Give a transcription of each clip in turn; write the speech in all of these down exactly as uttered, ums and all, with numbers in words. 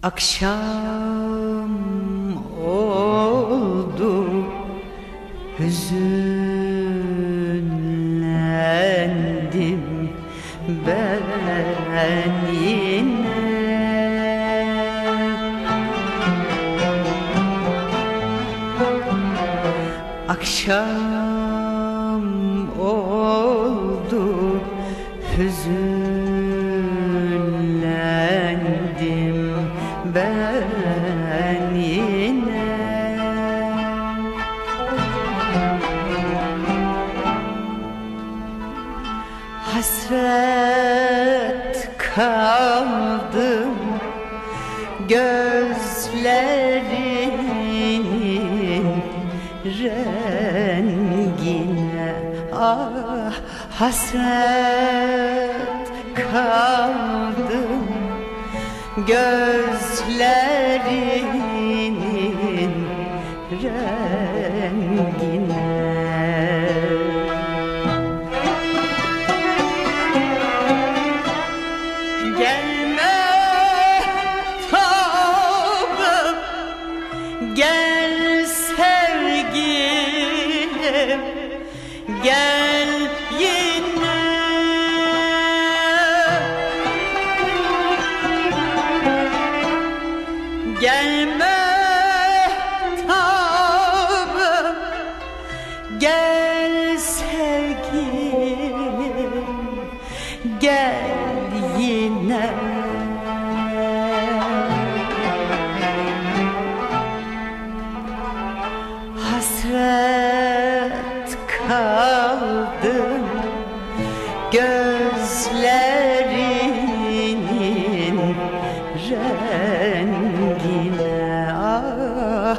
Akşam oldu, hüzünlendim ben yine. Akşam oldu, hüzünlendim ben yine. Hasret kaldım gözlerinin rengine. Ah, hasret kaldım gözlerinin rengine. Gelme tabım, gel sevgilim, gel yine. Gelme tabım, gel sevgilim, gel yine. Hasret kaldım gözlerinin rengine. Ah,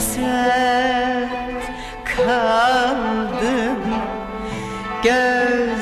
hasret kaldım göz